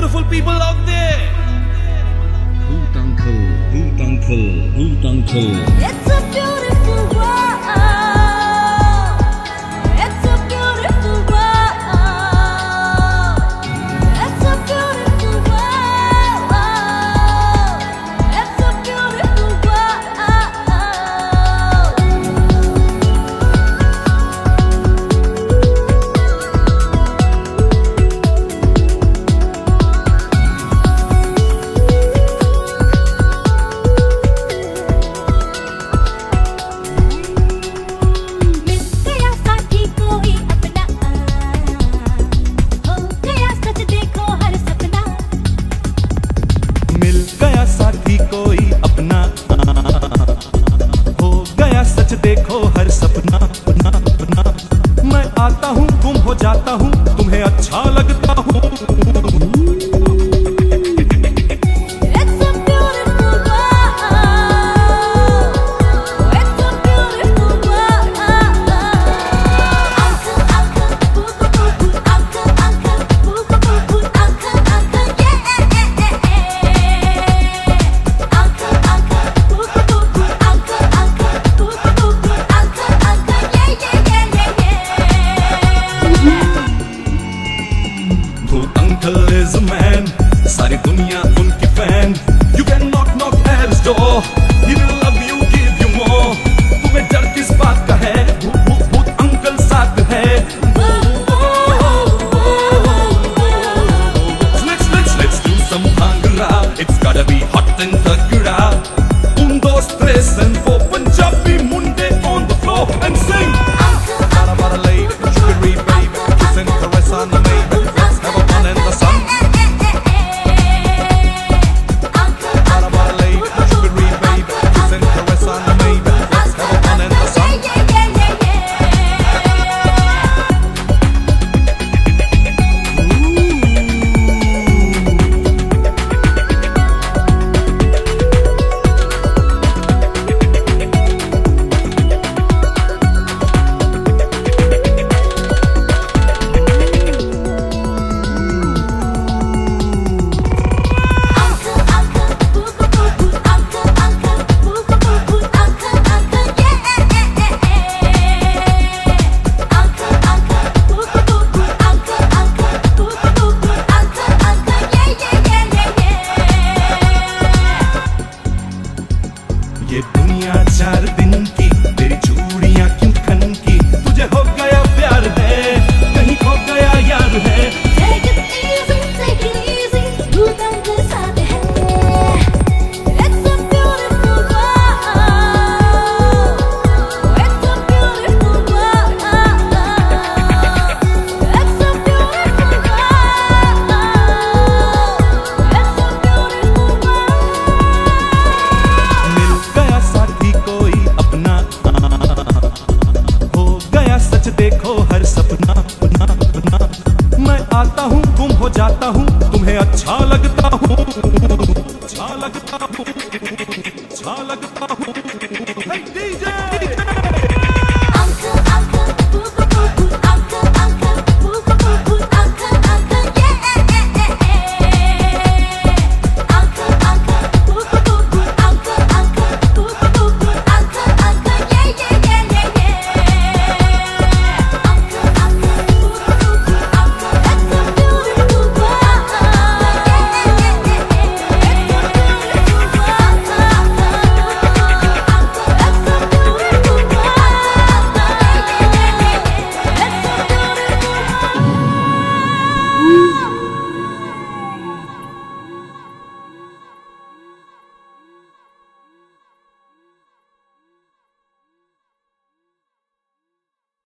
beautiful people out there. Hoot uncle, hoot uncle, hoot uncle. It's a beautiful world. It's a beautiful world. It's a beautiful world. It's a beautiful world. मिल गया साथी कोई अपना, हो गया सच देखो हर सपना, अपना अपना। मैं आता हूँ गुम हो जाता हूँ तुम्हें